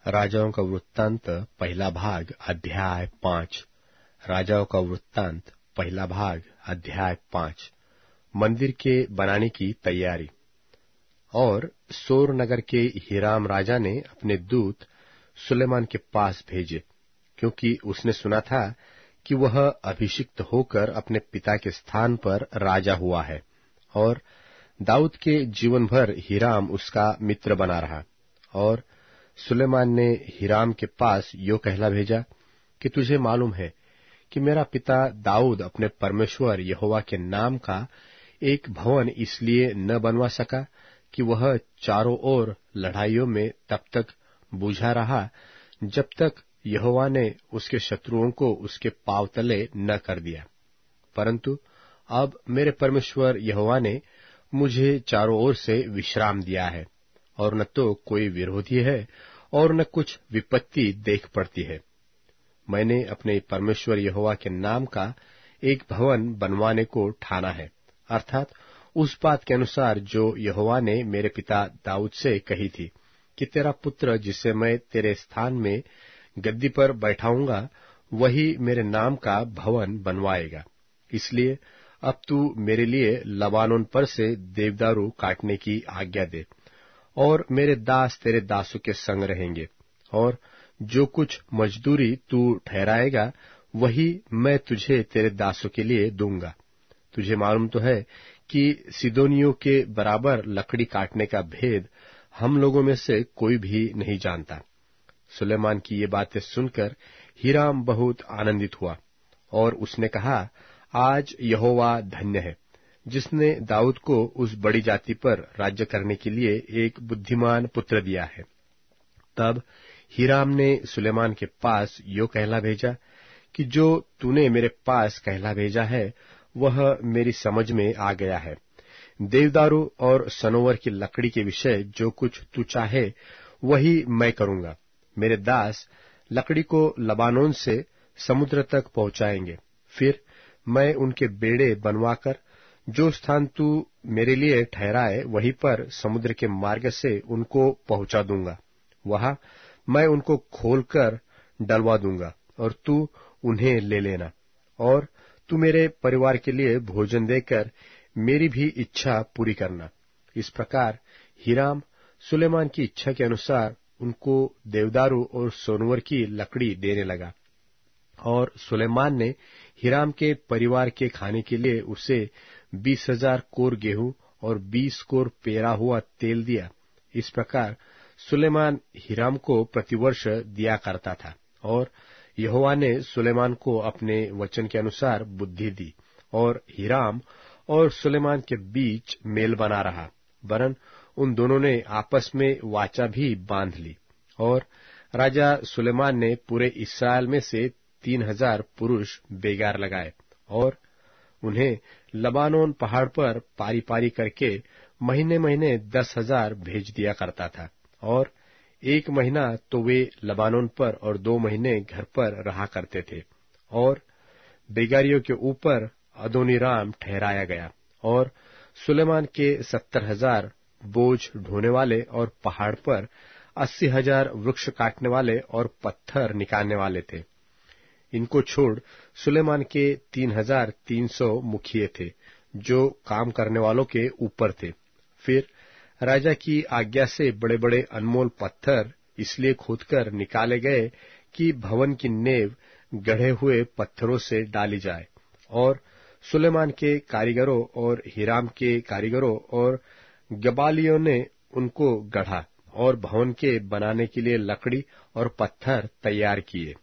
राजाओं का वृत्तांत पहला भाग अध्याय 5। राजाओं का वृत्तांत पहला भाग अध्याय 5। मंदिर के बनाने की तैयारी। और सोर नगर के हीराम राजा ने अपने दूत सुलेमान के पास भेजे, क्योंकि उसने सुना था कि वह अभिषिक्त होकर अपने पिता के स्थान पर राजा हुआ है। और दाऊद के जीवन भर हीराम उसका मित्र बना रहा। और सुलेमान ने हीराम के पास यो कहला भेजा कि तुझे मालूम है कि मेरा पिता दाऊद अपने परमेश्वर यहोवा के नाम का एक भवन इसलिए न बनवा सका कि वह चारों ओर लड़ाइयों में तब तक बूझा रहा जब तक यहोवा ने उसके शत्रुओं को उसके पांव तले न कर दिया। परंतु अब मेरे परमेश्वर यहोवा ने मुझे चारों ओर से विश्राम दिया है, और न तो कोई विरोधी है और न कुछ विपत्ति देख पड़ती है। मैंने अपने परमेश्वर यहोवा के नाम का एक भवन बनवाने को ठाना है, अर्थात उस बात के अनुसार जो यहोवा ने मेरे पिता दाऊद से कही थी कि तेरा पुत्र जिसे मैं तेरे स्थान में गद्दी पर बैठाऊंगा वही मेरे नाम का भवन बनवाएगा। इसलिए अब तू मेरे लिए लबानोन पर से देवदारू काटने की आज्ञा दे, और मेरे दास तेरे दासों के संग रहेंगे, और जो कुछ मजदूरी तू ठहराएगा वही मैं तुझे तेरे दासों के लिए दूंगा। तुझे मालूम तो है कि सिदोनियों के बराबर लकड़ी काटने का भेद हम लोगों में से कोई भी नहीं जानता। सुलेमान की ये बातें सुनकर हीराम बहुत आनंदित हुआ, और उसने कहा, आज यहोवा धन्य है, जिसने दाऊद को उस बड़ी जाति पर राज्य करने के लिए एक बुद्धिमान पुत्र दिया है। तब हीराम ने सुलेमान के पास यो कहला भेजा कि जो तूने मेरे पास कहला भेजा है वह मेरी समझ में आ गया है। देवदारू और सनोवर की लकड़ी के विषय जो कुछ तू चाहे वही मैं करूंगा। मेरे दास लकड़ी को लबानोन से समुद्र तक पहुंचाएंगे, फिर मैं उनके बेड़े बनवाकर जो स्थान तू मेरे लिए ठहराए वहीं पर समुद्र के मार्ग से उनको पहुंचा दूंगा। वहां मैं उनको खोलकर डलवा दूंगा और तू उन्हें ले लेना, और तू मेरे परिवार के लिए भोजन देकर मेरी भी इच्छा पूरी करना। इस प्रकार हीराम सुलेमान की इच्छा के अनुसार उनको देवदारू और सोनवर की लकड़ी देने लगा। और सुलेमान ने हीराम के परिवार के खाने के लिए उसे 20,000 कोर गेहूं और 20 कोर पेरा हुआ तेल दिया। इस प्रकार सुलेमान हीराम को प्रतिवर्ष दिया करता था। और यहोवा ने सुलेमान को अपने वचन के अनुसार बुद्धि दी, और हीराम और सुलेमान के बीच मेल बना रहा, वरन उन दोनों ने आपस में वाचा भी बांध ली। और राजा सुलेमान ने पूरे इस्राएल में से 3,000 पुरुष बेगार लगाए, और उन्हें लबानोन पहाड़ पर पारी पारी करके महीने महीने 10,000 भेज दिया करता था। और 1 महीना तो वे लबानोन पर और 2 महीने घर पर रहा करते थे। और बेगारियों के ऊपर अदोनीराम ठहराया गया, और सुलेमान के 70,000 बोझ ढोने वाले और पहाड़ पर 80,000 वृक्ष काटने वाले और पत्थर निकालने वाले थे। इनको छोड़ सुलेमान के 3,300 मुखिए थे जो काम करने वालों के ऊपर थे। फिर राजा की आज्ञा से बड़े बड़े अनमोल पत्थर इसलिए खोदकर निकाले गए कि भवन की नेव गढ़े हुए पत्थरों से डाली जाए। और सुलेमान के कारीगरों और हीराम के कारीगरों और गबालियों ने उनको गढ़ा और भवन के बनाने के लिए लकड़ी और पत्थर तैयार किए।